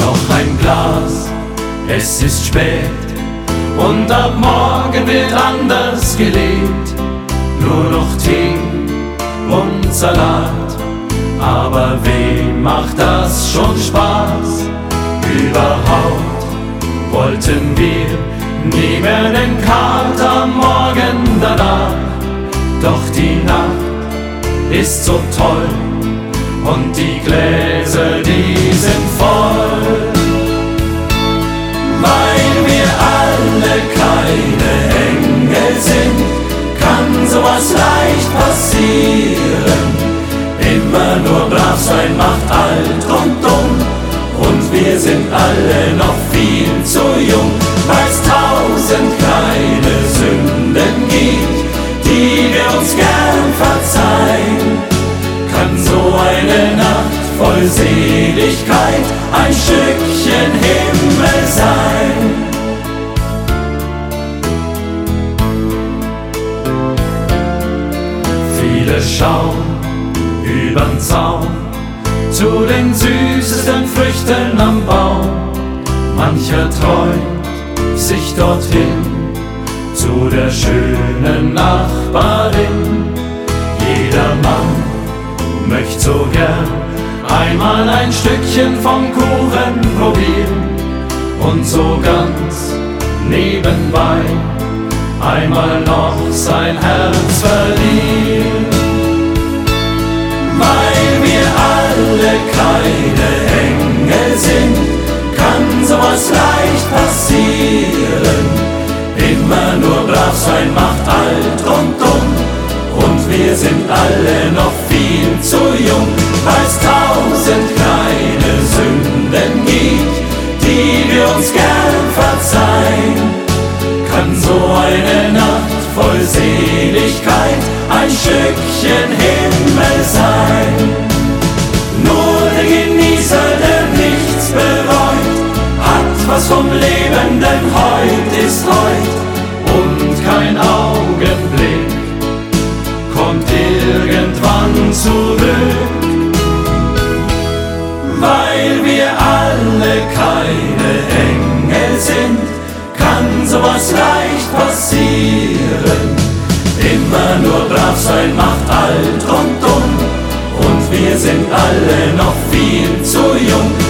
Noch ein Glas, es ist spät und ab morgen wird anders gelebt. Nur noch Tee und Salat, aber wem macht das schon Spaß? Überhaupt wollten wir nie mehr den Kater am Morgen danach. Doch die Nacht ist so toll und die Gläser, die sind voll. Weil wir alle keine Engel sind, kann sowas leicht passieren. Immer nur brav sein macht alt und dumm, und wir sind alle noch viel zu jung. Weil's 1000 kleine Sünden gibt, die wir uns gern verzeihen, kann so eine Nacht voll Seligkeit ein Stückchen Himmel sein. Viele schauen übern Zaun zu den süßesten Früchten am Baum. Mancher träumt sich dorthin zu der schönen Nachbarin. Jeder Mann möchte so gern einmal ein Stückchen vom Kuchen probieren und so ganz nebenbei einmal noch sein Herz verlieren. Weil wir alle keine Engel sind, kann sowas leicht passieren. Immer nur brav sein macht alt und dumm, und wir sind alle noch viel zu jung. Weil's 1000 kleine Sünden gibt, die wir uns gern verzeihen, kann so eine Nacht voll Seligkeit ein Stückchen Himmel sein. Nur der Genießer, der nichts bereut, hat was vom Leben, denn heut ist heut, und kein Augenblick kommt irgendwann zurück. Weil wir alle keine Engel sind, kann sowas leicht passieren. Immer nur brav sein macht alt und dumm, und wir sind alle noch viel zu jung.